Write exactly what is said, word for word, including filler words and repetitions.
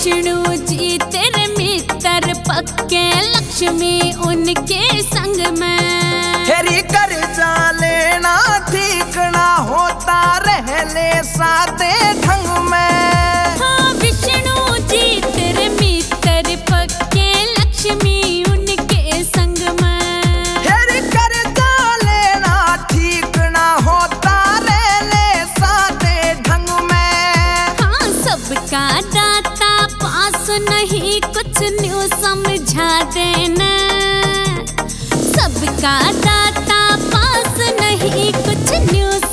विष्णु जी तेरे मित्र पक्के, लक्ष्मी उनके संग में। हेरी कर्जा लेना ठीक ना होता, रह ले सादे ढंग में। हाँ विष्णु जी तेरे मित्र पक्के, लक्ष्मी उनके संग में। हेरी कर्जा लेना ठीक ना होता, रह ले सादे ढंग में। हाँ सबका दाता पास नहीं, कुछ न्यू समझा देना। सबका दाता पास नहीं, कुछ न्यू